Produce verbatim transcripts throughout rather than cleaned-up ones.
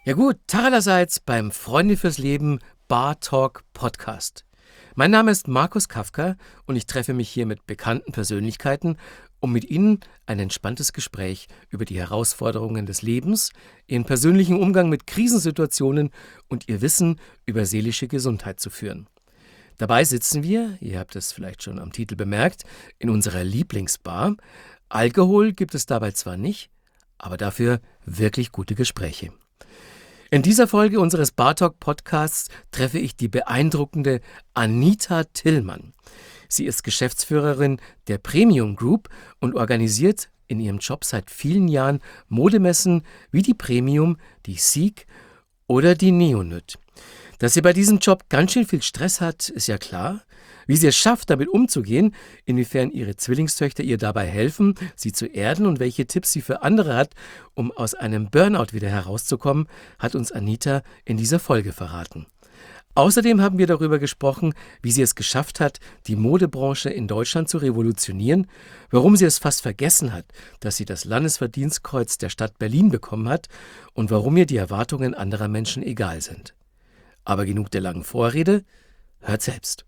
Ja gut, Tag allerseits beim Freunde fürs Leben Bar Talk Podcast. Mein Name ist Markus Kafka und ich treffe mich hier mit bekannten Persönlichkeiten, um mit ihnen ein entspanntes Gespräch über die Herausforderungen des Lebens, ihren persönlichen Umgang mit Krisensituationen und ihr Wissen über seelische Gesundheit zu führen. Dabei sitzen wir, ihr habt es vielleicht schon am Titel bemerkt, in unserer Lieblingsbar. Alkohol gibt es dabei zwar nicht, aber dafür wirklich gute Gespräche. In dieser Folge unseres Bar Talk Podcasts treffe ich die beeindruckende Anita Tillmann. Sie ist Geschäftsführerin der Premium Group und organisiert in ihrem Job seit vielen Jahren Modemessen wie die Premium, die Seek oder die Neonit. Dass sie bei diesem Job ganz schön viel Stress hat, ist ja klar. Wie sie es schafft, damit umzugehen, inwiefern ihre Zwillingstöchter ihr dabei helfen, sie zu erden und welche Tipps sie für andere hat, um aus einem Burnout wieder herauszukommen, hat uns Anita in dieser Folge verraten. Außerdem haben wir darüber gesprochen, wie sie es geschafft hat, die Modebranche in Deutschland zu revolutionieren, warum sie es fast vergessen hat, dass sie das Landesverdienstkreuz der Stadt Berlin bekommen hat und warum ihr die Erwartungen anderer Menschen egal sind. Aber genug der langen Vorrede, hört selbst.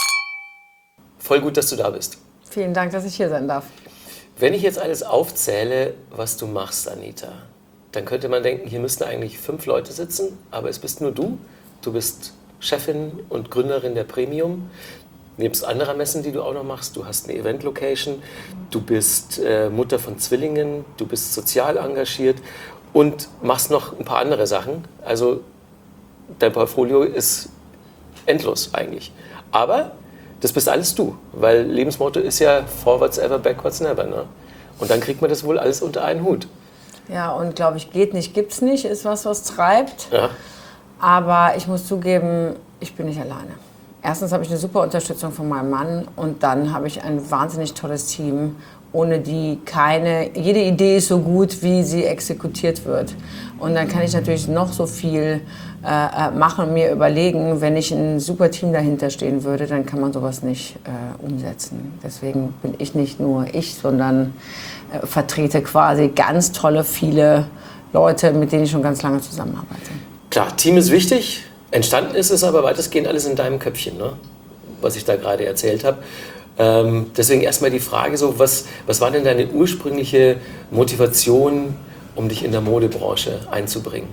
Voll gut, dass du da bist. Vielen Dank, dass ich hier sein darf. Wenn ich jetzt alles aufzähle, was du machst, Anita, dann könnte man denken, hier müssten eigentlich fünf Leute sitzen, aber es bist nur du. Du bist Chefin und Gründerin der Premium, nebst anderer Messen, die du auch noch machst. Du hast eine Event-Location, du bist äh, Mutter von Zwillingen, du bist sozial engagiert und machst noch ein paar andere Sachen. Also dein Portfolio ist endlos eigentlich. Aber das bist alles du, weil Lebensmotto ist ja forwards ever, backwards never. Ne? Und dann kriegt man das wohl alles unter einen Hut. Ja, und glaube ich, geht nicht, gibt's nicht, ist was, was treibt. Ja. Aber ich muss zugeben, ich bin nicht alleine. Erstens habe ich eine super Unterstützung von meinem Mann und dann habe ich ein wahnsinnig tolles Team, ohne die keine, jede Idee ist so gut, wie sie exekutiert wird. Und dann kann ich natürlich noch so viel äh, machen und mir überlegen, wenn ich ein super Team dahinter stehen würde, dann kann man sowas nicht äh, umsetzen. Deswegen bin ich nicht nur ich, sondern äh, vertrete quasi ganz tolle, viele Leute, mit denen ich schon ganz lange zusammenarbeite. Klar, Team ist wichtig. Entstanden ist es aber weitestgehend alles in deinem Köpfchen, ne? Was ich da gerade erzählt habe. Ähm, deswegen erstmal die Frage, so, was, was war denn deine ursprüngliche Motivation, um dich in der Modebranche einzubringen?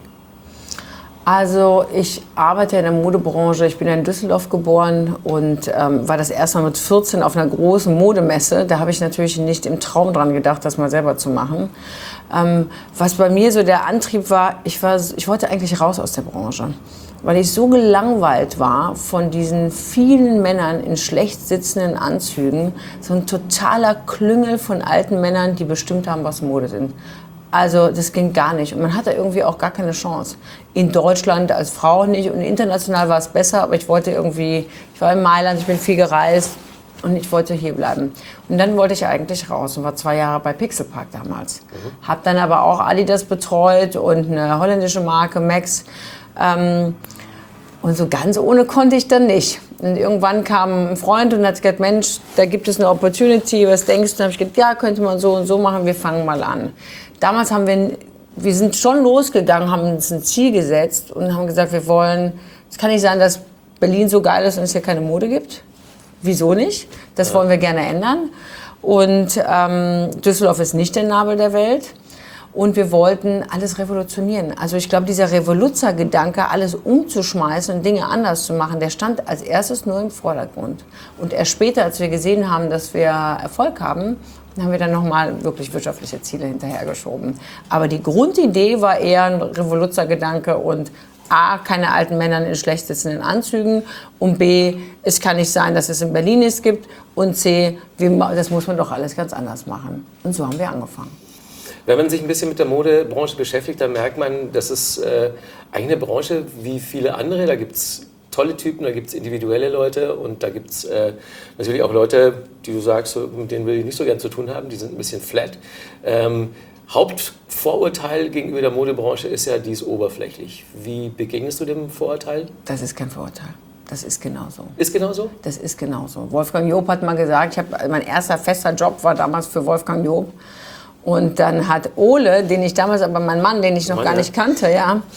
Also ich arbeite in der Modebranche, ich bin in Düsseldorf geboren und ähm, war das erste Mal mit vierzehn auf einer großen Modemesse. Da habe ich natürlich nicht im Traum dran gedacht, das mal selber zu machen. Ähm, was bei mir so der Antrieb war, ich, war, ich wollte eigentlich raus aus der Branche. Weil ich so gelangweilt war von diesen vielen Männern in schlecht sitzenden Anzügen. So ein totaler Klüngel von alten Männern, die bestimmt haben, was Mode sind. Also das ging gar nicht. Und man hatte irgendwie auch gar keine Chance. In Deutschland als Frau nicht und international war es besser. Aber ich wollte irgendwie, ich war in Mailand, ich bin viel gereist und ich wollte hier bleiben. Und dann wollte ich eigentlich raus und war zwei Jahre bei Pixelpark damals. Mhm. Hab dann aber auch Adidas betreut und eine holländische Marke, Max. Ähm, und so ganz ohne konnte ich dann nicht. Und irgendwann kam ein Freund und hat gesagt, Mensch, da gibt es eine Opportunity, was denkst du? Und habe ich gesagt, ja, könnte man so und so machen, wir fangen mal an. Damals haben wir, wir sind schon losgegangen, haben uns ein Ziel gesetzt und haben gesagt, wir wollen, es kann nicht sein, dass Berlin so geil ist und es hier keine Mode gibt. Wieso nicht? Das wollen wir gerne ändern. Und ähm, Düsseldorf ist nicht der Nabel der Welt. Und wir wollten alles revolutionieren. Also ich glaube, dieser Revoluzzer-Gedanke, alles umzuschmeißen und Dinge anders zu machen, der stand als erstes nur im Vordergrund. Und erst später, als wir gesehen haben, dass wir Erfolg haben, haben wir dann nochmal wirklich wirtschaftliche Ziele hinterhergeschoben. Aber die Grundidee war eher ein Revoluzzer-Gedanke und A, keine alten Männer in schlecht sitzenden Anzügen und B, es kann nicht sein, dass es in Berlin es gibt und C, wir, das muss man doch alles ganz anders machen. Und so haben wir angefangen. Wenn man sich ein bisschen mit der Modebranche beschäftigt, dann merkt man, das ist äh, eigentlich eine Branche wie viele andere. Da gibt es tolle Typen, da gibt es individuelle Leute und da gibt es äh, natürlich auch Leute, die du sagst, mit denen will ich nicht so gern zu tun haben, die sind ein bisschen flat. Ähm, Hauptvorurteil gegenüber der Modebranche ist ja, die ist oberflächlich. Wie begegnest du dem Vorurteil? Das ist kein Vorurteil. Das ist genauso. Ist genauso? Das ist genauso. Wolfgang Job hat mal gesagt, ich hab, mein erster fester Job war damals für Wolfgang Job. Und dann hat Ole, den ich damals, aber mein Mann, den ich noch Mann, gar ja. nicht kannte, ja,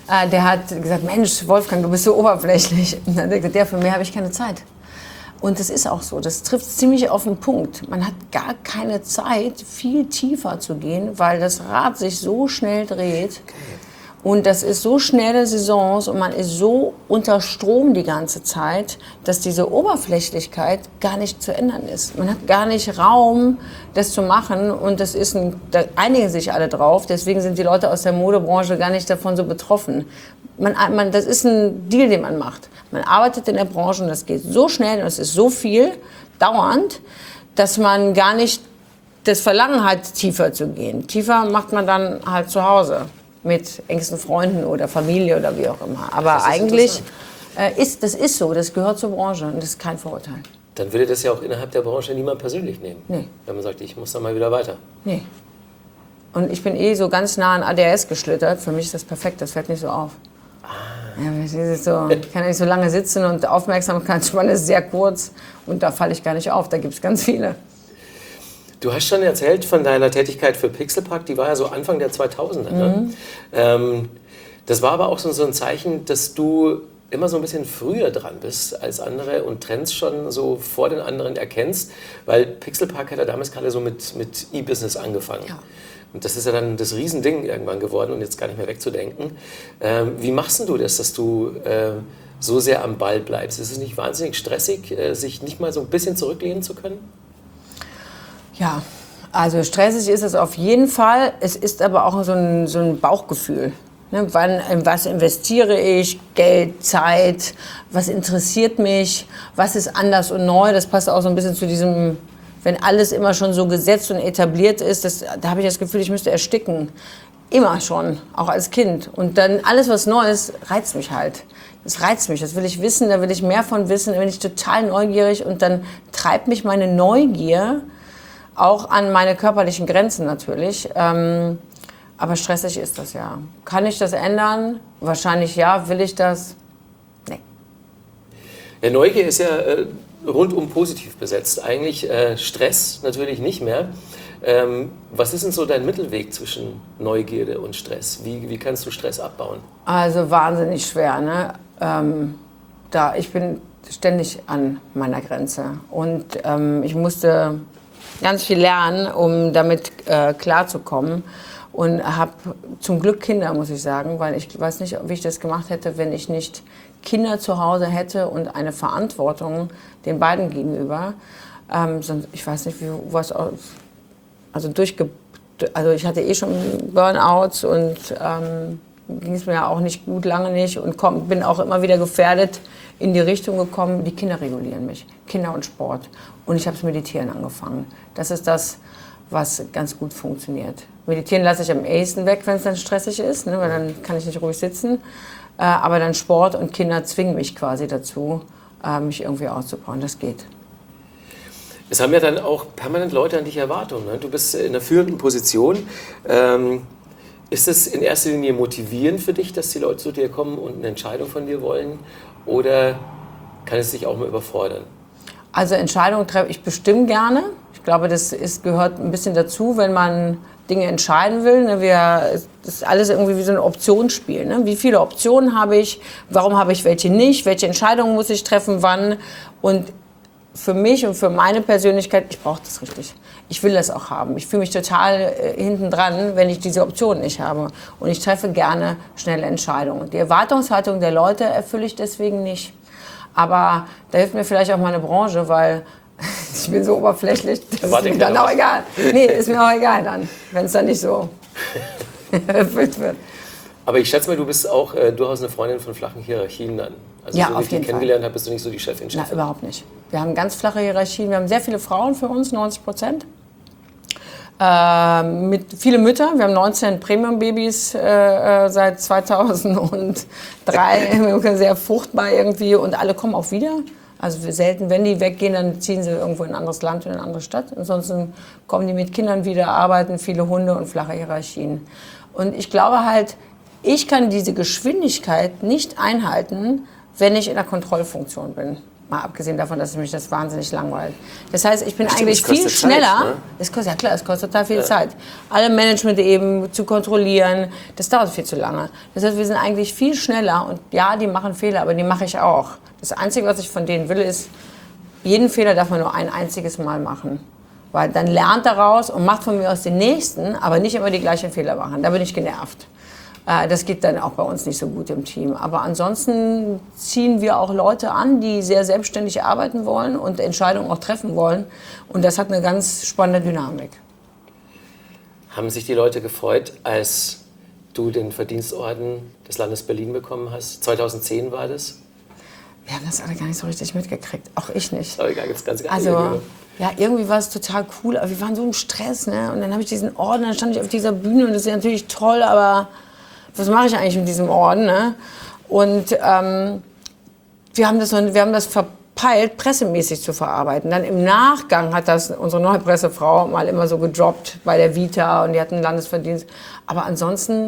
Äh, der hat gesagt, Mensch, Wolfgang, du bist so oberflächlich. Und dann hat er gesagt, ja, für mehr habe ich keine Zeit. Und das ist auch so, das trifft ziemlich auf den Punkt. Man hat gar keine Zeit, viel tiefer zu gehen, weil das Rad sich so schnell dreht. Okay. Und das ist so schnelle Saisons und man ist so unter Strom die ganze Zeit, dass diese Oberflächlichkeit gar nicht zu ändern ist. Man hat gar nicht Raum, das zu machen und das ist ein, da einigen sich alle drauf. Deswegen sind die Leute aus der Modebranche gar nicht davon so betroffen. Man, man, das ist ein Deal, den man macht. Man arbeitet in der Branche und das geht so schnell und es ist so viel, dauernd, dass man gar nicht das Verlangen hat, tiefer zu gehen. Tiefer macht man dann halt zu Hause mit engsten Freunden oder Familie oder wie auch immer. Aber eigentlich äh, ist das ist so, das gehört zur Branche und das ist kein Vorurteil. Dann würde das ja auch innerhalb der Branche niemand persönlich nehmen. Nee. Wenn man sagt, ich muss dann mal wieder weiter. Nee. Und ich bin eh so ganz nah an A D H S geschlittert. Für mich ist das perfekt, das fällt nicht so auf. Ah. Ja, das ist so, ich kann ja nicht so lange sitzen und Aufmerksamkeitsspanne ist sehr kurz und da falle ich gar nicht auf, da gibt es ganz viele. Du hast schon erzählt von deiner Tätigkeit für Pixelpark, die war ja so Anfang der zweitausender. Mhm. Ne? Ähm, das war aber auch so, so ein Zeichen, dass du immer so ein bisschen früher dran bist als andere und Trends schon so vor den anderen erkennst, weil Pixelpark hat ja damals gerade so mit, mit E-Business angefangen. Ja. Und das ist ja dann das Riesending irgendwann geworden und jetzt gar nicht mehr wegzudenken. Ähm, wie machst du das, dass du äh, so sehr am Ball bleibst? Ist es nicht wahnsinnig stressig, äh, sich nicht mal so ein bisschen zurücklehnen zu können? Ja, also stressig ist es auf jeden Fall. Es ist aber auch so ein, so ein Bauchgefühl. Ne? Wann, in was investiere ich? Geld, Zeit, was interessiert mich? Was ist anders und neu? Das passt auch so ein bisschen zu diesem, wenn alles immer schon so gesetzt und etabliert ist, das, da habe ich das Gefühl, ich müsste ersticken. Immer schon, auch als Kind. Und dann alles, was Neues, reizt mich halt. Das reizt mich, das will ich wissen, da will ich mehr von wissen, da bin ich total neugierig und dann treibt mich meine Neugier auch an meine körperlichen Grenzen natürlich. Ähm, aber stressig ist das ja. Kann ich das ändern? Wahrscheinlich ja. Will ich das? Nee. Ja, Neugier ist ja äh, rundum positiv besetzt. Eigentlich äh, Stress natürlich nicht mehr. Ähm, was ist denn so dein Mittelweg zwischen Neugierde und Stress? Wie, wie kannst du Stress abbauen? Also wahnsinnig schwer. Ne? Ähm, da, ich bin ständig an meiner Grenze. Und ähm, ich musste ganz viel lernen, um damit äh, klarzukommen. Und habe zum Glück Kinder, muss ich sagen, weil ich weiß nicht, wie ich das gemacht hätte, wenn ich nicht Kinder zu Hause hätte und eine Verantwortung den beiden gegenüber. Ähm, sonst, ich weiß nicht, wie was also durchge also ich hatte eh schon Burnouts und ähm, ging es mir ja auch nicht gut, lange nicht und komm, bin auch immer wieder gefährdet in die Richtung gekommen, die Kinder regulieren mich, Kinder und Sport. Und ich habe das Meditieren angefangen. Das ist das, was ganz gut funktioniert. Meditieren lasse ich am ehesten weg, wenn es dann stressig ist, ne, weil dann kann ich nicht ruhig sitzen. Äh, aber dann Sport und Kinder zwingen mich quasi dazu, äh, mich irgendwie auszubauen. Das geht. Es haben ja dann auch permanent Leute an dich Erwartungen. Ne? Du bist in einer führenden Position. Ähm, ist es in erster Linie motivierend für dich, dass die Leute zu dir kommen und eine Entscheidung von dir wollen? Oder kann es dich auch mal überfordern? Also Entscheidungen treffe ich bestimmt gerne. Ich glaube, das ist, gehört ein bisschen dazu, wenn man Dinge entscheiden will. Ne? Wir, das ist alles irgendwie wie so ein Optionsspiel. Ne? Wie viele Optionen habe ich? Warum habe ich welche nicht? Welche Entscheidungen muss ich treffen? Wann? Und für mich und für meine Persönlichkeit, ich brauche das richtig. Ich will das auch haben. Ich fühle mich total äh, hinten dran, wenn ich diese Option nicht habe. Und ich treffe gerne schnelle Entscheidungen. Die Erwartungshaltung der Leute erfülle ich deswegen nicht. Aber da hilft mir vielleicht auch meine Branche, weil ich bin so oberflächlich, das ist mir dann auch egal. Nee, ist mir auch egal dann, wenn es dann nicht so erfüllt wird. Aber ich schätze mal, du bist auch äh, durchaus eine Freundin von flachen Hierarchien dann. Also ja, so wie auf ich dich jeden kennengelernt Fall. habe, bist du nicht so die Chefin, Chefin. Na, überhaupt nicht. Wir haben ganz flache Hierarchien. Wir haben sehr viele Frauen für uns, neunzig Prozent. Äh, mit viele Mütter. Wir haben neunzehn Premium-Babys äh, seit zweitausenddrei. Sehr fruchtbar irgendwie und alle kommen auch wieder. Also wir selten, wenn die weggehen, dann ziehen sie irgendwo in ein anderes Land, in eine andere Stadt. Ansonsten kommen die mit Kindern wieder, arbeiten, viele Hunde und flache Hierarchien. Und ich glaube halt, ich kann diese Geschwindigkeit nicht einhalten, wenn ich in der Kontrollfunktion bin. Mal abgesehen davon, dass mich das wahnsinnig langweilt. Das heißt, ich bin Stimmt, eigentlich es kostet viel schneller. Zeit, ne? Es kostet, ja klar, es kostet total viel ja. Zeit. Alle Management eben zu kontrollieren, das dauert viel zu lange. Das heißt, wir sind eigentlich viel schneller und ja, die machen Fehler, aber die mache ich auch. Das Einzige, was ich von denen will, ist, jeden Fehler darf man nur ein einziges Mal machen. Weil dann lernt daraus und macht von mir aus den nächsten, aber nicht immer die gleichen Fehler machen. Da bin ich genervt. Das geht dann auch bei uns nicht so gut im Team. Aber ansonsten ziehen wir auch Leute an, die sehr selbstständig arbeiten wollen und Entscheidungen auch treffen wollen. Und das hat eine ganz spannende Dynamik. Haben sich die Leute gefreut, als du den Verdienstorden des Landes Berlin bekommen hast? zweitausendzehn war das? Wir haben das alle gar nicht so richtig mitgekriegt. Auch ich nicht. Aber egal, gibt's ganz gar also, nicht. Ja, irgendwie war es total cool. Aber wir waren so im Stress, ne? Und dann habe ich diesen Orden, dann stand ich auf dieser Bühne und das ist ja natürlich toll, aber was mache ich eigentlich mit diesem Orden? Ne? Und ähm, wir, haben das, wir haben das verpeilt, pressemäßig zu verarbeiten. Dann im Nachgang hat das unsere neue Pressefrau mal immer so gedroppt bei der Vita und die hatten einen Landesverdienst. Aber ansonsten,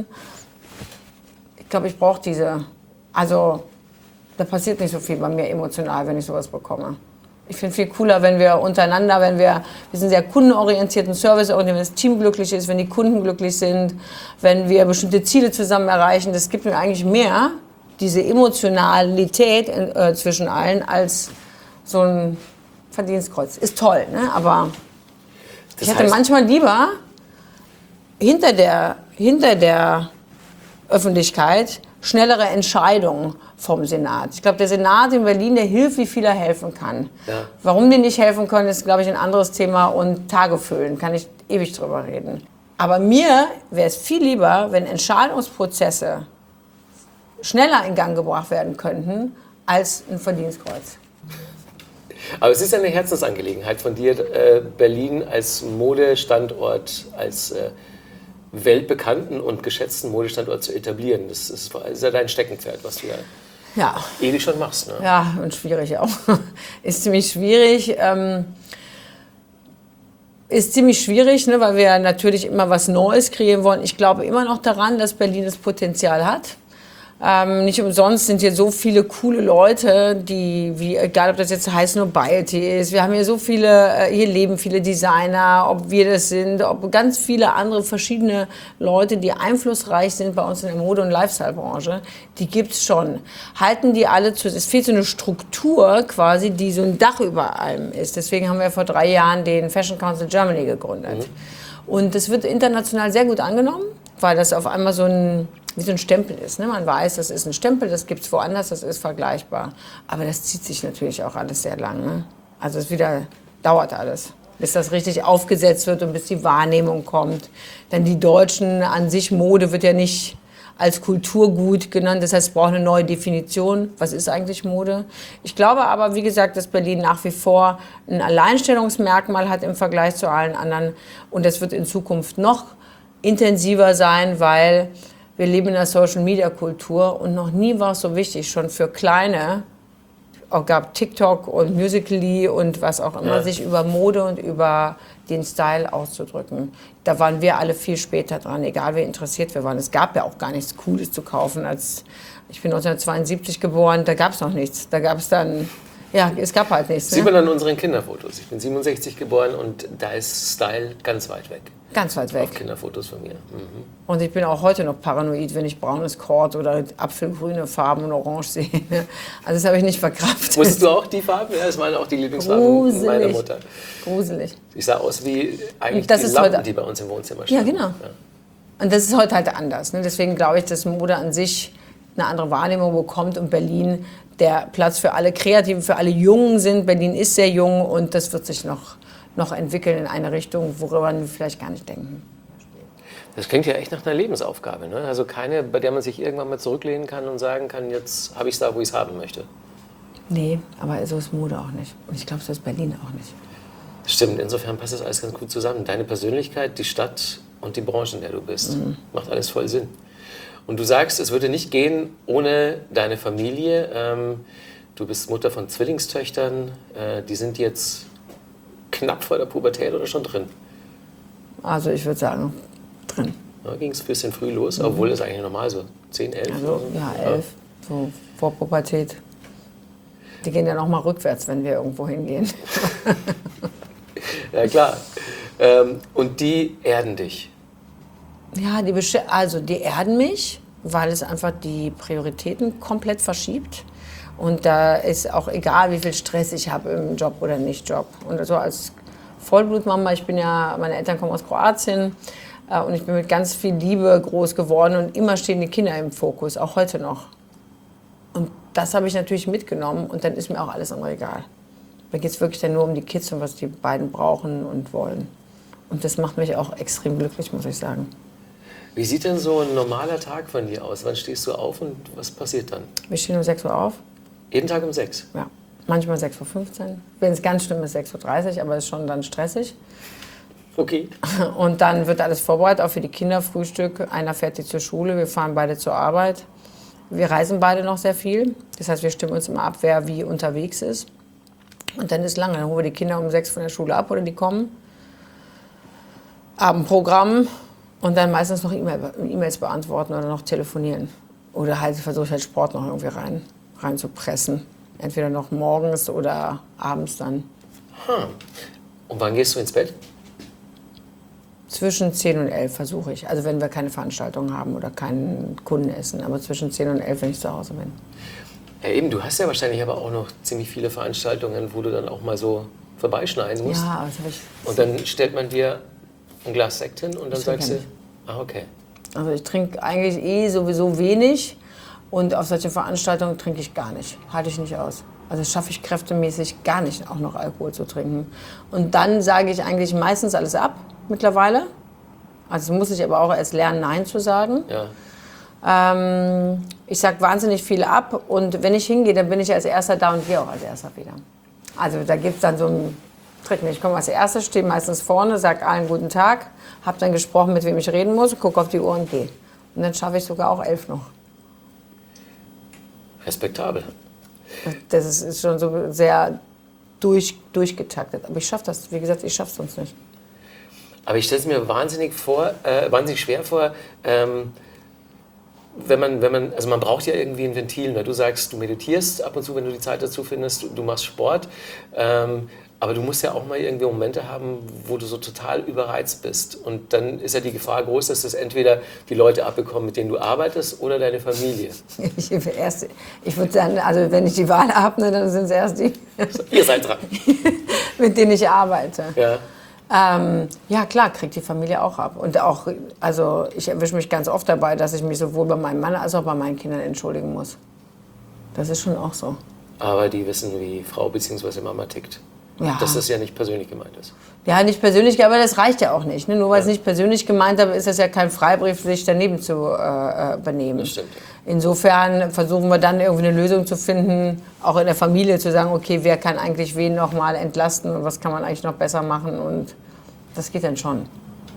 ich glaube, ich brauche diese, also da passiert nicht so viel bei mir emotional, wenn ich sowas bekomme. Ich finde viel cooler, wenn wir untereinander, wenn wir, wir sind sehr kundenorientiert und serviceorientiert, wenn das Team glücklich ist, wenn die Kunden glücklich sind, wenn wir bestimmte Ziele zusammen erreichen. Das gibt mir eigentlich mehr, diese Emotionalität äh, zwischen allen, als so ein Verdienstkreuz. Ist toll, ne? Aber das ich hätte manchmal lieber hinter der, hinter der Öffentlichkeit schnellere Entscheidungen vom Senat. Ich glaube, der Senat in Berlin, der hilft, wie viel er helfen kann. Ja. Warum die nicht helfen können, ist, glaube ich, ein anderes Thema. Und Tage füllen, kann ich ewig drüber reden. Aber mir wäre es viel lieber, wenn Entscheidungsprozesse schneller in Gang gebracht werden könnten, als ein Verdienstkreuz. Aber es ist ja eine Herzensangelegenheit von dir, äh, Berlin als Modestandort, als äh, weltbekannten und geschätzten Modestandort zu etablieren. Das ist, das ist ja dein Steckenpferd, was du ja, ja. ewig schon machst. Ne? Ja, und schwierig auch. Ist ziemlich schwierig. Ähm, ist ziemlich schwierig, ne, weil wir natürlich immer was Neues kreieren wollen. Ich glaube immer noch daran, dass Berlin das Potenzial hat. Ähm, nicht umsonst sind hier so viele coole Leute, die, wie, egal ob das jetzt heißt Nobiety ist, wir haben hier so viele, äh, hier leben viele Designer, ob wir das sind, ob ganz viele andere verschiedene Leute, die einflussreich sind bei uns in der Mode- und Lifestyle-Branche, die gibt's schon. Halten die alle zu, es fehlt so eine Struktur quasi, die so ein Dach über allem ist. Deswegen haben wir vor drei Jahren den Fashion Council Germany gegründet. Mhm. Und das wird international sehr gut angenommen, weil das auf einmal so ein wie so ein Stempel ist. Ne? Man weiß, das ist ein Stempel, das gibt es woanders, das ist vergleichbar. Aber das zieht sich natürlich auch alles sehr lang. Ne? Also es wieder dauert alles, bis das richtig aufgesetzt wird und bis die Wahrnehmung kommt. Denn die Deutschen an sich, Mode wird ja nicht als Kulturgut genannt. Das heißt, es braucht eine neue Definition. Was ist eigentlich Mode? Ich glaube aber, wie gesagt, dass Berlin nach wie vor ein Alleinstellungsmerkmal hat im Vergleich zu allen anderen. Und das wird in Zukunft noch intensiver sein, weil wir leben in der Social-Media-Kultur und noch nie war es so wichtig, schon für Kleine, auch gab TikTok und Musical.ly und was auch immer, ja. sich über Mode und über den Style auszudrücken. Da waren wir alle viel später dran, egal wie interessiert wir waren. Es gab ja auch gar nichts Cooles zu kaufen. Als ich bin neunzehnhundertzweiundsiebzig geboren, da gab es noch nichts. Da gab es dann, ja, es gab halt nichts. Sieht ne? man an unseren Kinderfotos. Ich bin siebenundsechzig geboren und da ist Style ganz weit weg. Ganz weit weg. Auf Kinderfotos von mir. Mhm. Und ich bin auch heute noch paranoid, wenn ich braunes Kord oder apfelgrüne Farben und orange sehe. Also das habe ich nicht verkraftet. Wusstest du auch die Farben? Ja, das waren auch die Lieblingsfarben Gruselig. meiner Mutter. Gruselig. Ich sah aus wie eigentlich das die ist Lampen, heute, die bei uns im Wohnzimmer stehen. Ja, genau. Ja. Und das ist heute halt anders. Ne? Deswegen glaube ich, dass Mode an sich eine andere Wahrnehmung bekommt und Berlin der Platz für alle Kreativen, für alle Jungen sind. Berlin ist sehr jung und das wird sich noch, noch entwickeln in eine Richtung, worüber wir vielleicht gar nicht denken. Das klingt ja echt nach einer Lebensaufgabe, ne? Also keine, bei der man sich irgendwann mal zurücklehnen kann und sagen kann, jetzt habe ich es da, wo ich es haben möchte. Nee, aber so ist Mode auch nicht. Und ich glaube, so ist Berlin auch nicht. Stimmt, insofern passt das alles ganz gut zusammen. Deine Persönlichkeit, die Stadt und die Branche, in der du bist, mhm. macht alles voll Sinn. Und du sagst, es würde nicht gehen ohne deine Familie. Ähm, du bist Mutter von Zwillingstöchtern. Äh, die sind jetzt knapp vor der Pubertät oder schon drin? Also ich würde sagen, drin. Da ging es ein bisschen früh los, mhm. obwohl das eigentlich normal so zehn, elf. Also, ja, elf, ja. So vor Pubertät. Die gehen dann auch mal rückwärts, wenn wir irgendwo hingehen. Ja, klar. Ähm, und die erden dich? Ja, die, also die erden mich, weil es einfach die Prioritäten komplett verschiebt. Und da ist auch egal, wie viel Stress ich habe im Job oder nicht Job. Und so als Vollblutmama, ich bin ja, meine Eltern kommen aus Kroatien äh, und ich bin mit ganz viel Liebe groß geworden und immer stehen die Kinder im Fokus, auch heute noch. Und das habe ich natürlich mitgenommen und dann ist mir auch alles andere egal. Da geht es wirklich dann nur um die Kids und was die beiden brauchen und wollen. Und das macht mich auch extrem glücklich, muss ich sagen. Wie sieht denn so ein normaler Tag von dir aus? Wann stehst du auf und was passiert dann? Wir stehen um sechs Uhr auf. Jeden Tag um sechs? Ja, manchmal sechs Uhr fünfzehn. Wenn es ganz schlimm ist, sechs Uhr dreißig, aber es ist schon dann stressig. Okay. Und dann wird alles vorbereitet, auch für die Kinder, Frühstück. Einer fährt die zur Schule, wir fahren beide zur Arbeit. Wir reisen beide noch sehr viel. Das heißt, wir stimmen uns immer ab, wer wie unterwegs ist. Und dann ist lange. Dann holen wir die Kinder um sechs von der Schule ab oder die kommen. Abendprogramm und dann meistens noch E-Mails beantworten oder noch telefonieren. Oder halt versuche ich halt Sport noch irgendwie rein, rein zu pressen. Entweder noch morgens oder abends dann. Hm. Und wann gehst du ins Bett? Zwischen zehn und elf versuche ich. Also wenn wir keine Veranstaltungen haben oder keinen Kundenessen. Aber zwischen zehn und elf, wenn ich zu Hause bin. Ja eben, du hast ja wahrscheinlich aber auch noch ziemlich viele Veranstaltungen, wo du dann auch mal so vorbeischneiden musst. Ja, das habe ich. Und dann stellt man dir ein Glas Sekt hin und dann Ich sagst du, trinke ah okay. Also ich trinke eigentlich eh sowieso wenig. Und auf solche Veranstaltungen trinke ich gar nicht. Halte ich nicht aus. Also schaffe ich kräftemäßig gar nicht, auch noch Alkohol zu trinken. Und dann sage ich eigentlich meistens alles ab, mittlerweile. Also muss ich aber auch erst lernen, Nein zu sagen. Ja. Ähm, ich sage wahnsinnig viel ab. Und wenn ich hingehe, dann bin ich als Erster da und gehe auch als Erster wieder. Also da gibt es dann so einen Trick. Ich komme als Erster, stehe meistens vorne, sage allen guten Tag, habe dann gesprochen, mit wem ich reden muss, gucke auf die Uhr und gehe. Und dann schaffe ich sogar auch elf noch. Respektabel. Das ist, ist schon so sehr durch, durchgetaktet. Aber ich schaffe das, wie gesagt, ich schaffe es sonst nicht. Aber ich stelle es mir wahnsinnig vor, äh, wahnsinnig schwer vor, ähm, wenn man, wenn man, also man braucht ja irgendwie ein Ventil. Ne? Du sagst, du meditierst ab und zu, wenn du die Zeit dazu findest, du, du machst Sport. Ähm, aber du musst ja auch mal irgendwie Momente haben, wo du so total überreizt bist. Und dann ist ja die Gefahr groß, dass das entweder die Leute abbekommen, mit denen du arbeitest, oder deine Familie. Ich, erst, ich würde sagen, also wenn ich die Wahl habe, ne, dann sind es erst die, Ihr seid dran. mit denen ich arbeite. Ja. Ähm, ja, klar, kriegt die Familie auch ab. Und auch, also ich erwische mich ganz oft dabei, dass ich mich sowohl bei meinem Mann als auch bei meinen Kindern entschuldigen muss. Das ist schon auch so. Aber die wissen, wie Frau bzw. Mama tickt. Ja. Dass das ja nicht persönlich gemeint ist. Ja, nicht persönlich, aber das reicht ja auch nicht. Ne? Nur weil Ja. es nicht persönlich gemeint ist, ist das ja kein Freibrief, sich daneben zu äh, benehmen. Das stimmt. Insofern versuchen wir dann irgendwie eine Lösung zu finden, auch in der Familie zu sagen, okay, wer kann eigentlich wen noch mal entlasten und was kann man eigentlich noch besser machen, und das geht dann schon.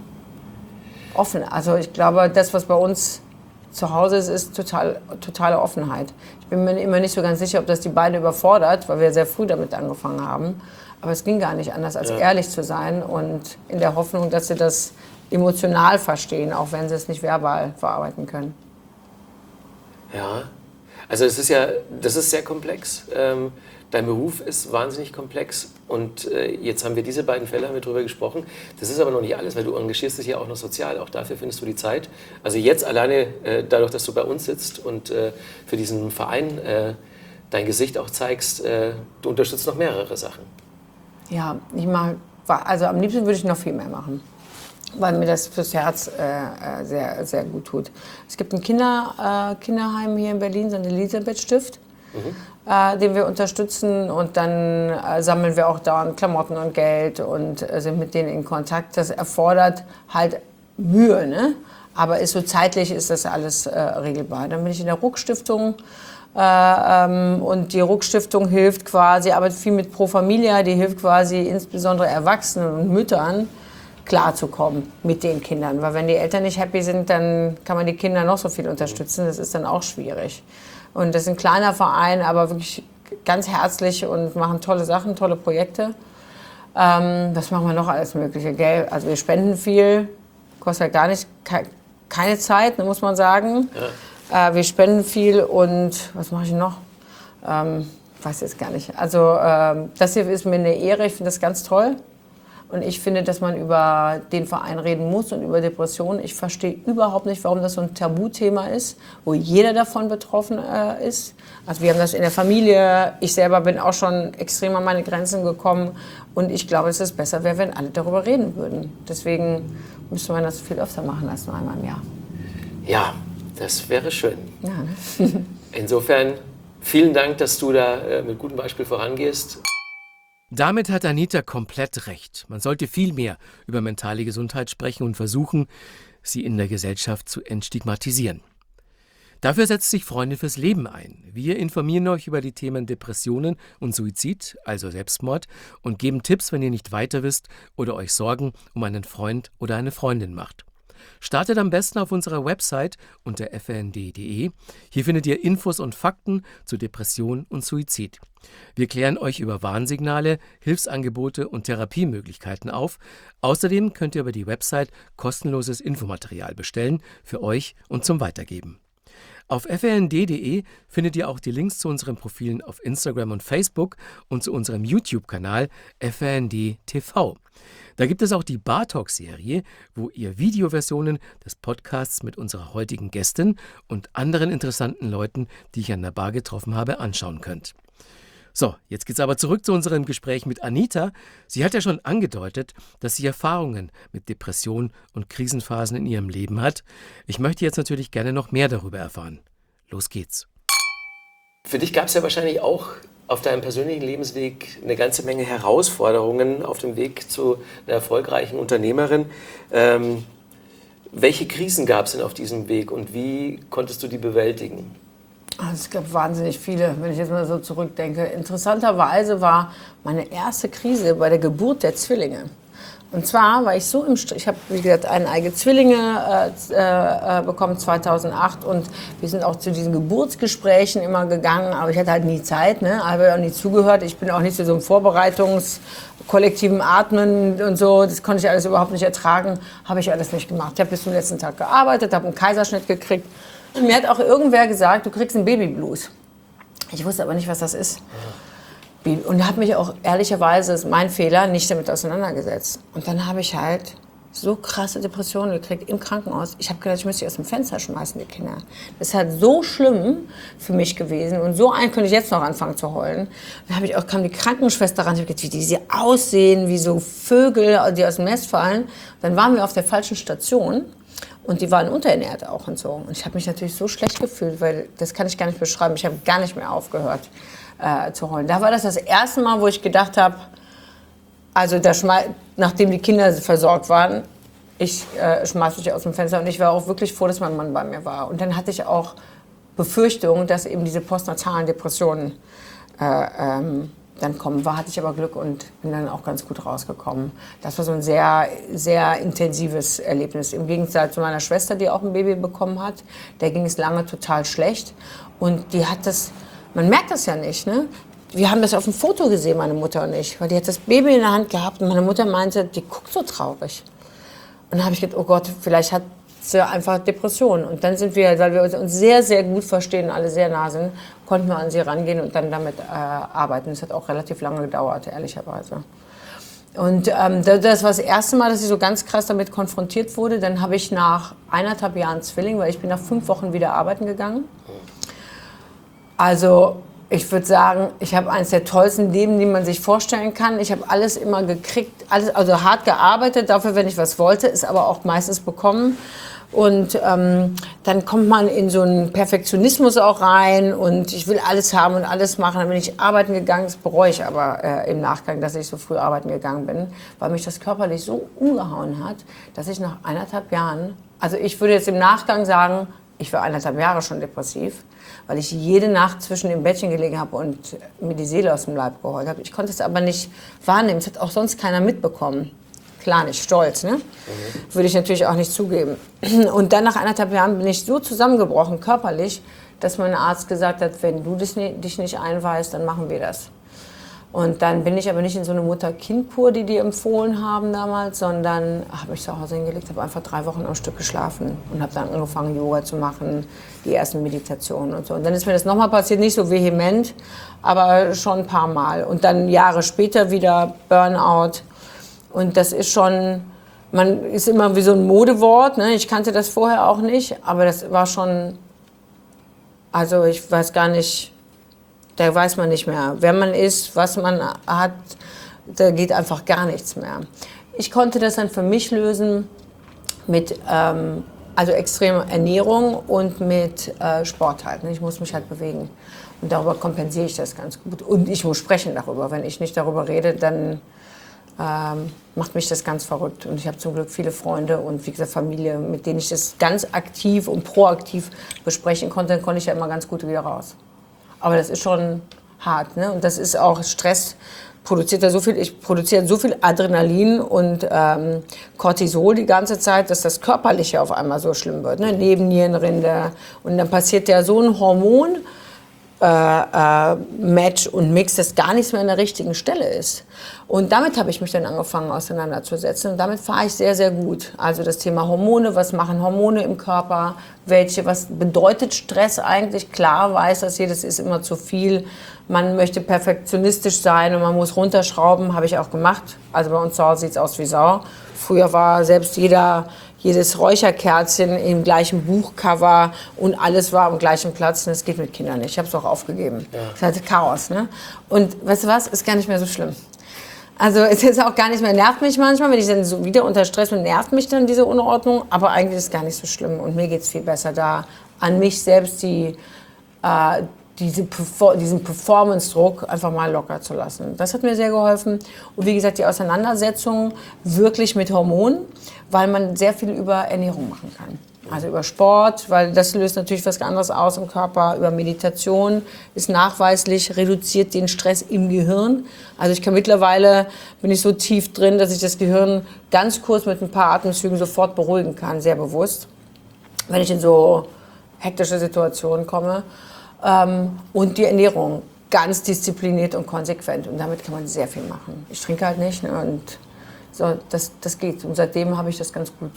Offen, also ich glaube, das, was bei uns zu Hause ist, ist total, totale Offenheit. Ich bin mir immer nicht so ganz sicher, ob das die beiden überfordert, weil wir sehr früh damit angefangen haben. Aber es ging gar nicht anders, als Ja. ehrlich zu sein und in der Hoffnung, dass sie das emotional verstehen, auch wenn sie es nicht verbal verarbeiten können. Ja, also es ist ja, das ist sehr komplex. Ähm, dein Beruf ist wahnsinnig komplex und äh, jetzt haben wir diese beiden Fälle, haben wir drüber gesprochen. Das ist aber noch nicht alles, weil du engagierst dich ja auch noch sozial, auch dafür findest du die Zeit. Also jetzt alleine äh, dadurch, dass du bei uns sitzt und äh, für diesen Verein äh, dein Gesicht auch zeigst, äh, du unterstützt noch mehrere Sachen. Ja, ich mag, also am liebsten würde ich noch viel mehr machen, weil mir das fürs Herz äh, sehr, sehr gut tut. Es gibt ein Kinder, äh, Kinderheim hier in Berlin, so ein Elisabeth-Stift, mhm. äh, den wir unterstützen, und dann äh, sammeln wir auch dauernd Klamotten und Geld und äh, sind mit denen in Kontakt. Das erfordert halt Mühe, ne? Aber ist so zeitlich ist das alles äh, regelbar. Dann bin ich in der Ruck-Stiftung. Äh, ähm, und die Ruck-Stiftung hilft quasi, arbeitet viel mit Pro Familia, die hilft quasi insbesondere Erwachsenen und Müttern klarzukommen mit den Kindern. Weil wenn die Eltern nicht happy sind, dann kann man die Kinder noch so viel unterstützen. Das ist dann auch schwierig. Und das ist ein kleiner Verein, aber wirklich ganz herzlich und machen tolle Sachen, tolle Projekte. Ähm, was machen wir noch alles Mögliche? Gell? Also wir spenden viel, kostet halt gar nicht, keine Zeit, muss man sagen. Ja. Äh, wir spenden viel und was mache ich noch? Ähm, weiß jetzt gar nicht. Also ähm, das hier ist mir eine Ehre, ich finde das ganz toll. Und ich finde, dass man über den Verein reden muss und über Depressionen. Ich verstehe überhaupt nicht, warum das so ein Tabuthema ist, wo jeder davon betroffen äh, ist. Also wir haben das in der Familie. Ich selber bin auch schon extrem an meine Grenzen gekommen. Und ich glaube, dass es besser wäre, wenn alle darüber reden würden. Deswegen müsste man das viel öfter machen als nur einmal im Jahr. Ja, das wäre schön. Ja, ne? Insofern vielen Dank, dass du da äh, mit gutem Beispiel vorangehst. Damit hat Anita komplett recht. Man sollte viel mehr über mentale Gesundheit sprechen und versuchen, sie in der Gesellschaft zu entstigmatisieren. Dafür setzt sich Freunde fürs Leben ein. Wir informieren euch über die Themen Depressionen und Suizid, also Selbstmord, und geben Tipps, wenn ihr nicht weiter wisst oder euch Sorgen um einen Freund oder eine Freundin macht. Startet am besten auf unserer Website unter f n d punkt d e. Hier findet ihr Infos und Fakten zu Depression und Suizid. Wir klären euch über Warnsignale, Hilfsangebote und Therapiemöglichkeiten auf. Außerdem könnt ihr über die Website kostenloses Infomaterial bestellen, für euch und zum Weitergeben. Auf f n d punkt d e findet ihr auch die Links zu unseren Profilen auf Instagram und Facebook und zu unserem YouTube-Kanal F N D T V. Da gibt es auch die Bar-Talk-Serie, wo ihr Videoversionen des Podcasts mit unserer heutigen Gästin und anderen interessanten Leuten, die ich an der Bar getroffen habe, anschauen könnt. So, jetzt geht's aber zurück zu unserem Gespräch mit Anita. Sie hat ja schon angedeutet, dass sie Erfahrungen mit Depressionen und Krisenphasen in ihrem Leben hat. Ich möchte jetzt natürlich gerne noch mehr darüber erfahren. Los geht's. Für dich gab es ja wahrscheinlich auch auf deinem persönlichen Lebensweg eine ganze Menge Herausforderungen auf dem Weg zu einer erfolgreichen Unternehmerin. Ähm, welche Krisen gab es denn auf diesem Weg und wie konntest du die bewältigen? Also es gab wahnsinnig viele, wenn ich jetzt mal so zurückdenke. Interessanterweise war meine erste Krise bei der Geburt der Zwillinge. Und zwar war ich so im Stress, ich habe, wie gesagt, eineige Zwillinge äh, äh, bekommen zweitausendacht und wir sind auch zu diesen Geburtsgesprächen immer gegangen, aber ich hatte halt nie Zeit, ne? Habe auch nie zugehört. Ich bin auch nicht zu so einem Vorbereitungskollektiven Atmen und so, das konnte ich alles überhaupt nicht ertragen, habe ich alles nicht gemacht. Ich habe bis zum letzten Tag gearbeitet, habe einen Kaiserschnitt gekriegt und mir hat auch irgendwer gesagt, du kriegst einen Babyblues. Ich wusste aber nicht, was das ist. Und habe mich auch, ehrlicherweise, ist mein Fehler, nicht damit auseinandergesetzt. Und dann habe ich halt so krasse Depressionen gekriegt im Krankenhaus. Ich habe gedacht, ich müsste die aus dem Fenster schmeißen, die Kinder. Das ist halt so schlimm für mich gewesen. Und so einen könnte ich jetzt noch anfangen zu heulen. Dann habe ich auch, kam die Krankenschwester ran, ich habe gedacht, wie die aussehen, wie so Vögel, die aus dem Nest fallen. Dann waren wir auf der falschen Station. Und die waren unterernährt auch und so. Und ich habe mich natürlich so schlecht gefühlt, weil das kann ich gar nicht beschreiben. Ich habe gar nicht mehr aufgehört äh, zu heulen. Da war das das erste Mal, wo ich gedacht habe, also da nachdem die Kinder versorgt waren, ich äh, schmeiß mich aus dem Fenster. Und ich war auch wirklich froh, dass mein Mann bei mir war. Und dann hatte ich auch Befürchtungen, dass eben diese postnatalen Depressionen äh, ähm, dann kommen. War, hatte ich aber Glück und bin dann auch ganz gut rausgekommen. Das war so ein sehr, sehr intensives Erlebnis. Im Gegensatz zu meiner Schwester, die auch ein Baby bekommen hat, der ging es lange total schlecht. Und die hat das, man merkt das ja nicht, ne? Wir haben das auf dem Foto gesehen, meine Mutter und ich, weil die hat das Baby in der Hand gehabt und meine Mutter meinte, die guckt so traurig. Und dann habe ich gedacht, oh Gott, vielleicht hat sie einfach Depressionen. Und dann sind wir, weil wir uns sehr, sehr gut verstehen, alle sehr nah sind, konnten wir an sie rangehen und dann damit äh, arbeiten. Das hat auch relativ lange gedauert, ehrlicherweise. Und ähm, das war das erste Mal, dass ich so ganz krass damit konfrontiert wurde. Dann habe ich nach eineinhalb Jahren Zwilling, weil ich bin nach fünf Wochen wieder arbeiten gegangen. Also ich würde sagen, ich habe eines der tollsten Leben, die man sich vorstellen kann. Ich habe alles immer gekriegt, alles, also hart gearbeitet, dafür, wenn ich was wollte, ist aber auch meistens bekommen. Und ähm, dann kommt man in so einen Perfektionismus auch rein und ich will alles haben und alles machen. Dann bin ich arbeiten gegangen, das bereue ich aber äh, im Nachgang, dass ich so früh arbeiten gegangen bin, weil mich das körperlich so umgehauen hat, dass ich nach eineinhalb Jahren, also ich würde jetzt im Nachgang sagen, ich war eineinhalb Jahre schon depressiv, weil ich jede Nacht zwischen dem Bettchen gelegen habe und mir die Seele aus dem Leib geheult habe. Ich konnte es aber nicht wahrnehmen, es hat auch sonst keiner mitbekommen. Klar nicht stolz, ne? Mhm. Würde ich natürlich auch nicht zugeben. Und dann nach eineinhalb Jahren bin ich so zusammengebrochen, körperlich, dass mein Arzt gesagt hat, wenn du dich nicht einweist, dann machen wir das. Und dann bin ich aber nicht in so eine Mutter-Kind-Kur, die die empfohlen haben damals, sondern habe mich zu Hause hingelegt, habe einfach drei Wochen am Stück geschlafen und habe dann angefangen, Yoga zu machen, die ersten Meditationen und so. Und dann ist mir das nochmal passiert, nicht so vehement, aber schon ein paar Mal. Und dann Jahre später wieder Burnout. Und das ist schon, man ist immer wie so ein Modewort, ne? Ich kannte das vorher auch nicht, aber das war schon, also ich weiß gar nicht, da weiß man nicht mehr, wer man ist, was man hat, da geht einfach gar nichts mehr. Ich konnte das dann für mich lösen mit ähm, also extremer Ernährung und mit äh, Sport halt. Ich muss mich halt bewegen und darüber kompensiere ich das ganz gut. Und ich muss sprechen darüber. Wenn ich nicht darüber rede, dann ähm, macht mich das ganz verrückt. Und ich habe zum Glück viele Freunde und wie gesagt Familie, mit denen ich das ganz aktiv und proaktiv besprechen konnte. Dann konnte ich ja immer ganz gut wieder raus. Aber das ist schon hart, ne? Und das ist auch Stress, produziert da so viel, ich produziere so viel Adrenalin und ähm, Cortisol die ganze Zeit, dass das Körperliche auf einmal so schlimm wird, ne? Nebennierenrinde. Und dann passiert ja so ein Hormon, äh, äh, Match und Mix, das gar nichts mehr an der richtigen Stelle ist. Und damit habe ich mich dann angefangen auseinanderzusetzen und damit fahre ich sehr, sehr gut. Also das Thema Hormone, was machen Hormone im Körper, welche, was bedeutet Stress eigentlich? Klar weiß das jedes ist immer zu viel, man möchte perfektionistisch sein und man muss runterschrauben, habe ich auch gemacht. Also bei uns zu Hause sieht es aus wie Sau. Früher war selbst jeder, jedes Räucherkerzchen im gleichen Buchcover und alles war am gleichen Platz. Und das geht mit Kindern nicht. Ich habe es auch aufgegeben. Ja. Das ist halt Chaos. Ne? Und weißt du was, ist gar nicht mehr so schlimm. Also es ist auch gar nicht mehr, nervt mich manchmal, wenn ich dann so wieder unter Stress bin, nervt mich dann diese Unordnung. Aber eigentlich ist es gar nicht so schlimm und mir geht es viel besser da, an mich selbst die, äh, diese, diesen Performance-Druck einfach mal locker zu lassen. Das hat mir sehr geholfen. Und wie gesagt, die Auseinandersetzung wirklich mit Hormonen, weil man sehr viel über Ernährung machen kann. Also über Sport, weil das löst natürlich was anderes aus im Körper. Über Meditation ist nachweislich, reduziert den Stress im Gehirn. Also ich kann mittlerweile, bin ich so tief drin, dass ich das Gehirn ganz kurz mit ein paar Atemzügen sofort beruhigen kann, sehr bewusst, wenn ich in so hektische Situationen komme. Ähm, und die Ernährung, ganz diszipliniert und konsequent. Und damit kann man sehr viel machen. Ich trinke halt nicht, ne, und so, das, das geht. Und seitdem habe ich das ganz gut.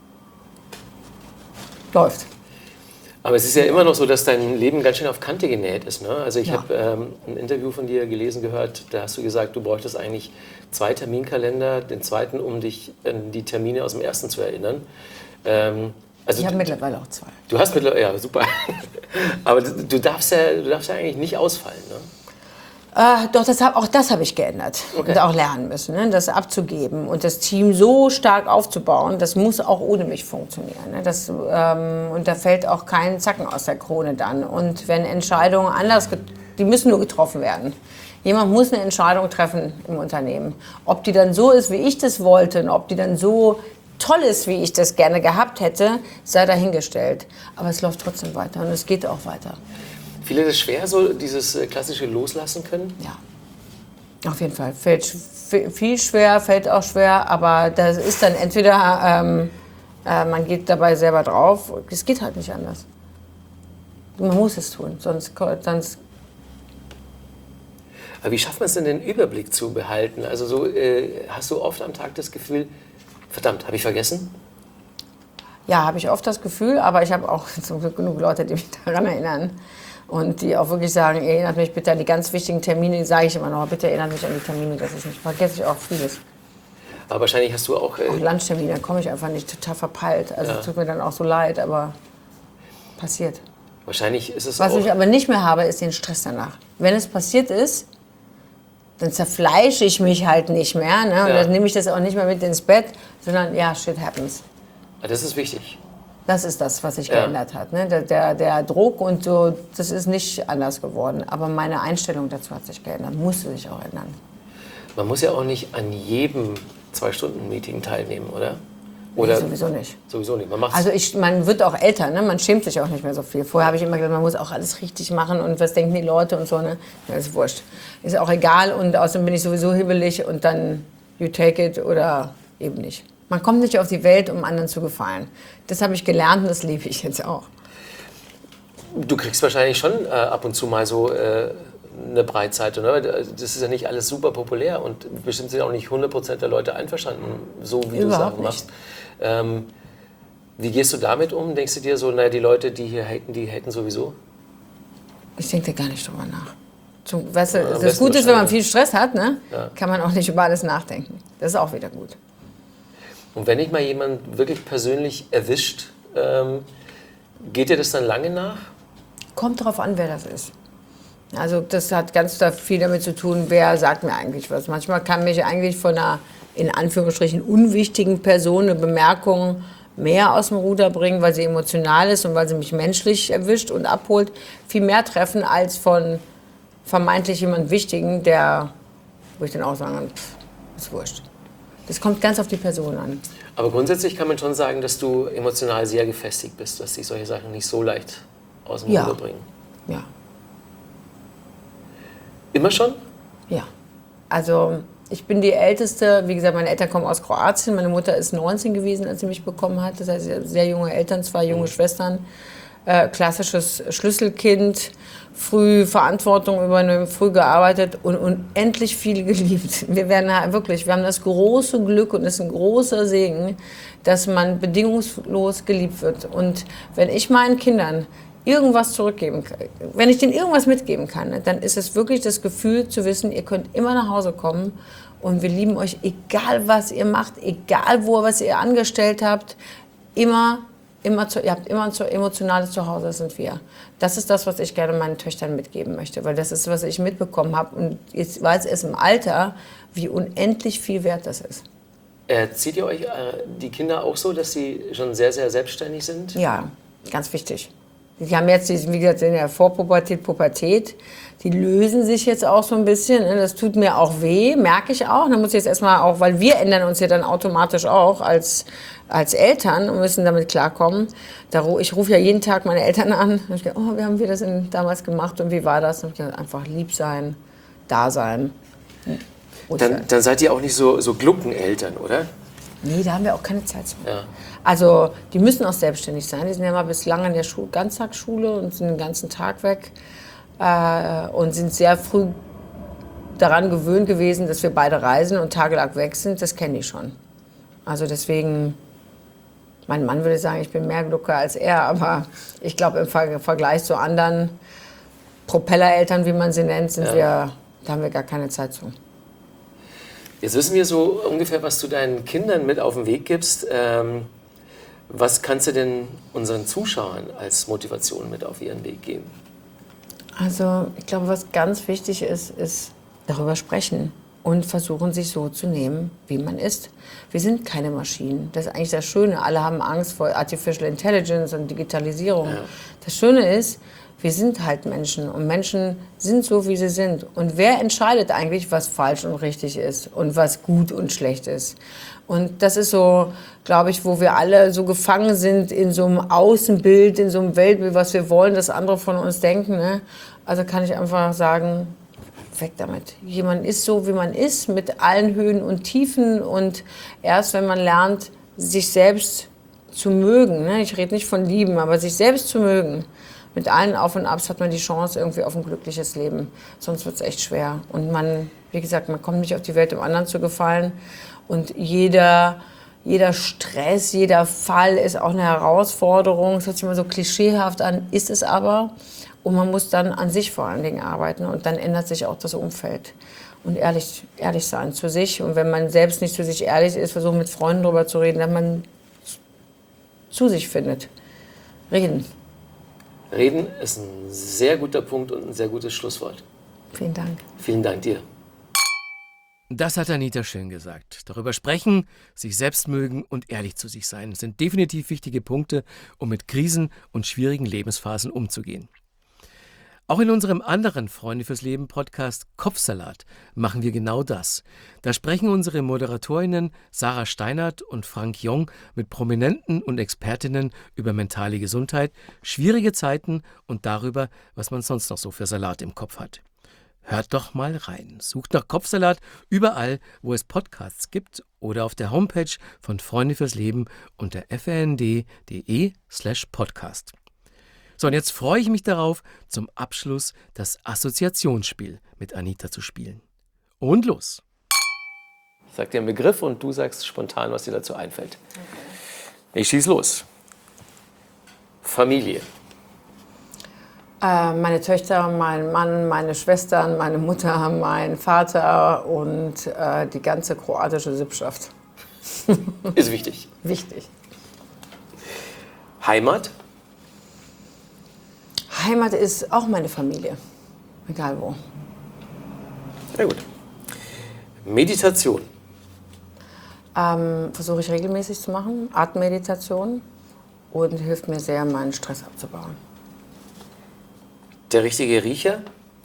Läuft. Aber es ist ja immer noch so, dass dein Leben ganz schön auf Kante genäht ist. Ne? Also ich ja. habe ähm, ein Interview von dir gelesen, gehört, da hast du gesagt, du bräuchtest eigentlich zwei Terminkalender, den zweiten, um dich an die Termine aus dem ersten zu erinnern. Ähm, also ich habe mittlerweile auch zwei. Du hast mittlerweile, ja super. Aber du, du, darfst ja, du darfst ja eigentlich nicht ausfallen, ne? Äh, doch, das hab, auch das habe ich geändert okay. und auch lernen müssen, ne? Das abzugeben und das Team so stark aufzubauen, das muss auch ohne mich funktionieren. Ne? Das, ähm, und da fällt auch kein Zacken aus der Krone dann. Und wenn Entscheidungen anders, die müssen nur getroffen werden. Jemand muss eine Entscheidung treffen im Unternehmen. Ob die dann so ist, wie ich das wollte, und ob die dann so toll ist, wie ich das gerne gehabt hätte, sei dahingestellt. Aber es läuft trotzdem weiter und es geht auch weiter. Viele das schwer, so dieses klassische Loslassen können? Ja, auf jeden Fall. Fällt viel schwer, fällt auch schwer, aber das ist dann entweder, ähm, äh, man geht dabei selber drauf, es geht halt nicht anders. Man muss es tun, sonst... sonst aber wie schafft man es denn, den Überblick zu behalten? Also so, äh, hast du oft am Tag das Gefühl, verdammt, habe ich vergessen? Ja, habe ich oft das Gefühl, aber ich habe auch zum Glück genug Leute, die mich daran erinnern. Und die auch wirklich sagen, erinnert mich bitte an die ganz wichtigen Termine, die sage ich immer noch, bitte erinnert mich an die Termine, das ist nicht, vergesse ich auch vieles. Aber wahrscheinlich hast du auch... Äh auch Lunchtermine, da komme ich einfach nicht, total verpeilt. Also ja. Tut mir dann auch so leid, aber passiert. Wahrscheinlich ist es Was auch... ich aber nicht mehr habe, ist den Stress danach. Wenn es passiert ist, dann zerfleische ich mich halt nicht mehr, ne? Und ja. Dann nehme ich das auch nicht mehr mit ins Bett, sondern ja, shit happens. Das ist wichtig. Das ist das, was sich ja. geändert hat. Ne? Der, der, der Druck und so, das ist nicht anders geworden. Aber meine Einstellung dazu hat sich geändert, musste sich auch ändern. Man muss ja auch nicht an jedem Zwei-Stunden-Meeting teilnehmen, oder? Oder nee, sowieso nicht. Sowieso nicht. Man macht's. Also ich, man wird auch älter, ne? Man schämt sich auch nicht mehr so viel. Vorher habe ich immer gesagt, man muss auch alles richtig machen und was denken die Leute und so. Ne? Das ist wurscht. Ist auch egal und außerdem bin ich sowieso hibbelig und dann you take it oder eben nicht. Man kommt nicht auf die Welt, um anderen zu gefallen. Das habe ich gelernt und das lebe ich jetzt auch. Du kriegst wahrscheinlich schon äh, ab und zu mal so äh, eine Breitseite. Ne? Das ist ja nicht alles super populär und bestimmt sind auch nicht hundert Prozent der Leute einverstanden, so wie du Sachen machst. Ähm, wie gehst du damit um? Denkst du dir so, naja, die Leute, die hier haten, die haten sowieso? Ich denke da gar nicht drüber nach. Zum, weißt du, ja, das Gute ist, wenn man viel Stress hat, ne, ja. kann man auch nicht über alles nachdenken. Das ist auch wieder gut. Und wenn dich mal jemand wirklich persönlich erwischt, ähm, geht dir das dann lange nach? Kommt drauf an, wer das ist. Also das hat ganz viel damit zu tun, wer sagt mir eigentlich was. Manchmal kann mich eigentlich von einer, in Anführungsstrichen, unwichtigen Person eine Bemerkung mehr aus dem Ruder bringen, weil sie emotional ist und weil sie mich menschlich erwischt und abholt, viel mehr treffen als von vermeintlich jemand Wichtigen, der, wo ich dann auch sagen, pff, ist wurscht. Das kommt ganz auf die Person an. Aber grundsätzlich kann man schon sagen, dass du emotional sehr gefestigt bist, dass dich solche Sachen nicht so leicht aus dem ja. Ruder bringen. Ja. Immer schon? Ja. Also ich bin die Älteste. Wie gesagt, meine Eltern kommen aus Kroatien. Meine Mutter ist neunzehn gewesen, als sie mich bekommen hat. Das heißt, sehr junge Eltern, zwei junge mhm. Schwestern. Äh, klassisches Schlüsselkind. Früh Verantwortung übernehmen, früh gearbeitet und unendlich viel geliebt. Wir werden wirklich, wir haben das große Glück und es ist ein großer Segen, dass man bedingungslos geliebt wird. Und wenn ich meinen Kindern irgendwas zurückgeben kann, wenn ich denen irgendwas mitgeben kann, dann ist es wirklich das Gefühl zu wissen, ihr könnt immer nach Hause kommen und wir lieben euch, egal was ihr macht, egal wo, was ihr angestellt habt, immer Immer zu, ihr habt immer ein emotionales Zuhause, das sind wir. Das ist das, was ich gerne meinen Töchtern mitgeben möchte, weil das ist, was ich mitbekommen habe. Und jetzt weiß es im Alter, wie unendlich viel wert das ist. Erzieht ihr euch äh, die Kinder auch so, dass sie schon sehr, sehr selbstständig sind? Ja, ganz wichtig. Die haben jetzt, wie gesagt, in der Vorpubertät, Pubertät, die lösen sich jetzt auch so ein bisschen. Das tut mir auch weh, merke ich auch. Da muss ich jetzt erstmal auch, weil wir ändern uns ja dann automatisch auch als, als Eltern und müssen damit klarkommen. Ich rufe ja jeden Tag meine Eltern an. Und ich denke, oh, wie haben wir das denn damals gemacht und wie war das? Und ich denke, einfach lieb sein, da sein. Dann, dann seid ihr auch nicht so, so Gluckeneltern, oder? Nee, da haben wir auch keine Zeit zu. Ja. Also die müssen auch selbstständig sein. Die sind ja mal bislang in der Schul- Ganztagsschule und sind den ganzen Tag weg äh, und sind sehr früh daran gewöhnt gewesen, dass wir beide reisen und tagelang weg sind. Das kenne ich schon. Also deswegen, mein Mann würde sagen, ich bin mehr Glucker als er, aber ich glaube im Ver- Vergleich zu anderen Propellereltern, wie man sie nennt, sind ja. wir, da haben wir gar keine Zeit zu. Jetzt wissen wir so ungefähr, was du deinen Kindern mit auf den Weg gibst. Ähm, was kannst du denn unseren Zuschauern als Motivation mit auf ihren Weg geben? Also ich glaube, was ganz wichtig ist, ist darüber sprechen und versuchen, sich so zu nehmen, wie man ist. Wir sind keine Maschinen. Das ist eigentlich das Schöne. Alle haben Angst vor Artificial Intelligence und Digitalisierung. Ja. Das Schöne ist, wir sind halt Menschen und Menschen sind so, wie sie sind. Und wer entscheidet eigentlich, was falsch und richtig ist und was gut und schlecht ist? Und das ist so, glaube ich, wo wir alle so gefangen sind in so einem Außenbild, in so einem Weltbild, was wir wollen, dass andere von uns denken. Ne? Also kann ich einfach sagen, weg damit. Jemand ist so, wie man ist, mit allen Höhen und Tiefen. Und erst wenn man lernt, sich selbst zu mögen, ne? Ich rede nicht von lieben, aber sich selbst zu mögen, mit allen Auf und Abs hat man die Chance irgendwie auf ein glückliches Leben. Sonst wird es echt schwer. Und man, wie gesagt, man kommt nicht auf die Welt, um anderen zu gefallen. Und jeder, jeder Stress, jeder Fall ist auch eine Herausforderung. Es hört sich immer so klischeehaft an, ist es aber. Und man muss dann an sich vor allen Dingen arbeiten. Und dann ändert sich auch das Umfeld. Und ehrlich, ehrlich sein zu sich. Und wenn man selbst nicht zu sich ehrlich ist, versuchen mit Freunden darüber zu reden, dass man zu sich findet. Reden. Reden ist ein sehr guter Punkt und ein sehr gutes Schlusswort. Vielen Dank. Vielen Dank dir. Das hat Anita schön gesagt. Darüber sprechen, sich selbst mögen und ehrlich zu sich sein, sind definitiv wichtige Punkte, um mit Krisen und schwierigen Lebensphasen umzugehen. Auch in unserem anderen Freunde fürs Leben Podcast Kopfsalat machen wir genau das. Da sprechen unsere ModeratorInnen Sarah Steinert und Frank Jong mit Prominenten und Expertinnen über mentale Gesundheit, schwierige Zeiten und darüber, was man sonst noch so für Salat im Kopf hat. Hört doch mal rein. Sucht nach Kopfsalat überall, wo es Podcasts gibt oder auf der Homepage von Freunde fürs Leben unter f r n d punkt d e slash podcast. So, und jetzt freue ich mich darauf, zum Abschluss das Assoziationsspiel mit Anita zu spielen. Und los! Ich sage dir einen Begriff und du sagst spontan, was dir dazu einfällt. Okay. Ich schieße los. Familie. Äh, meine Töchter, mein Mann, meine Schwestern, meine Mutter, mein Vater und äh, die ganze kroatische Sippschaft. Ist wichtig. Wichtig. Heimat. Heimat ist auch meine Familie. Egal wo. Sehr gut. Meditation. Ähm, versuche ich regelmäßig zu machen. Atemmeditation. Und hilft mir sehr, meinen Stress abzubauen. Der richtige Riecher.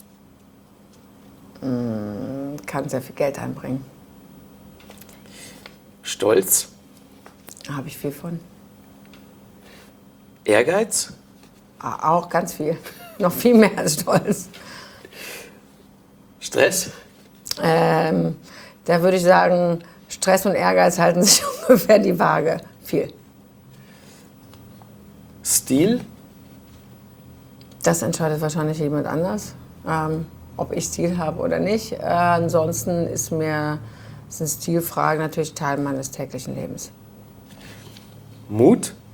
Mm, kann sehr viel Geld einbringen. Stolz. Da habe ich viel von. Ehrgeiz. Ah, auch ganz viel. Noch viel mehr als Stolz. Stress. Ähm, da würde ich sagen, Stress und Ehrgeiz halten sich ungefähr die Waage. Viel. Stil. Das entscheidet wahrscheinlich jemand anders, ähm, ob ich Stil habe oder nicht. Äh, ansonsten ist mir, sind Stilfragen natürlich Teil meines täglichen Lebens. Mut.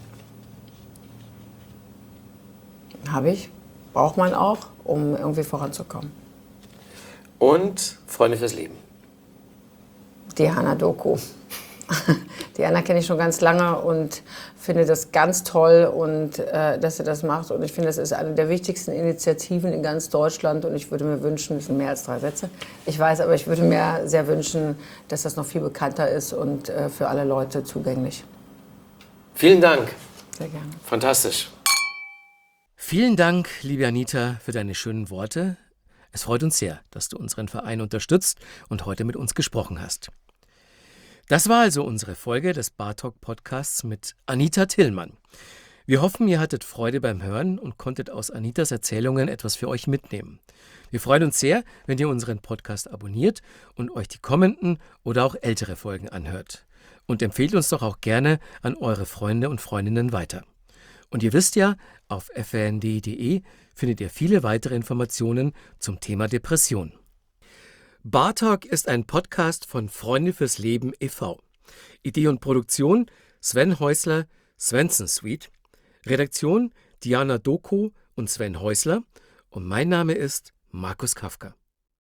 Habe ich. Braucht man auch, um irgendwie voranzukommen. Und Freunde fürs Leben. Diana Doku. Diana kenne ich schon ganz lange und finde das ganz toll, und, äh, dass sie das macht. Und ich finde, das ist eine der wichtigsten Initiativen in ganz Deutschland. Und ich würde mir wünschen, das sind mehr als drei Sätze, ich weiß, aber ich würde mir sehr wünschen, dass das noch viel bekannter ist und äh, für alle Leute zugänglich. Vielen Dank. Sehr gerne. Fantastisch. Vielen Dank, liebe Anita, für deine schönen Worte. Es freut uns sehr, dass du unseren Verein unterstützt und heute mit uns gesprochen hast. Das war also unsere Folge des Bartalk-Podcasts mit Anita Tillmann. Wir hoffen, ihr hattet Freude beim Hören und konntet aus Anitas Erzählungen etwas für euch mitnehmen. Wir freuen uns sehr, wenn ihr unseren Podcast abonniert und euch die kommenden oder auch ältere Folgen anhört. Und empfehlt uns doch auch gerne an eure Freunde und Freundinnen weiter. Und ihr wisst ja, auf f r n d punkt d e findet ihr viele weitere Informationen zum Thema Depression. Bartalk ist ein Podcast von Freunde fürs Leben e V Idee und Produktion Sven Häusler, Svensson Suite. Redaktion Diana Doku und Sven Häusler. Und mein Name ist Markus Kafka.